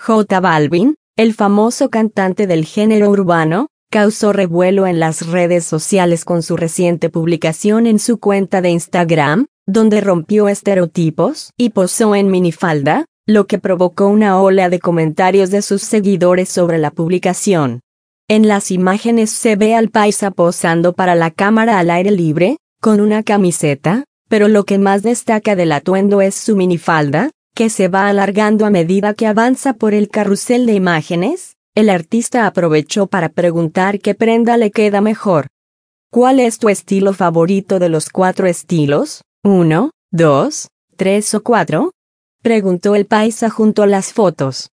J Balvin, el famoso cantante del género urbano, causó revuelo en las redes sociales con su reciente publicación en su cuenta de Instagram, donde rompió estereotipos y posó en minifalda, lo que provocó una ola de comentarios de sus seguidores sobre la publicación. En las imágenes se ve al paisa posando para la cámara al aire libre, con una camiseta, pero lo que más destaca del atuendo es su minifalda, que se va alargando a medida que avanza por el carrusel de imágenes. El artista aprovechó para preguntar qué prenda le queda mejor. ¿Cuál es tu estilo favorito de los 4 estilos? ¿1, 2, 3 o 4? Preguntó el paisa junto a las fotos.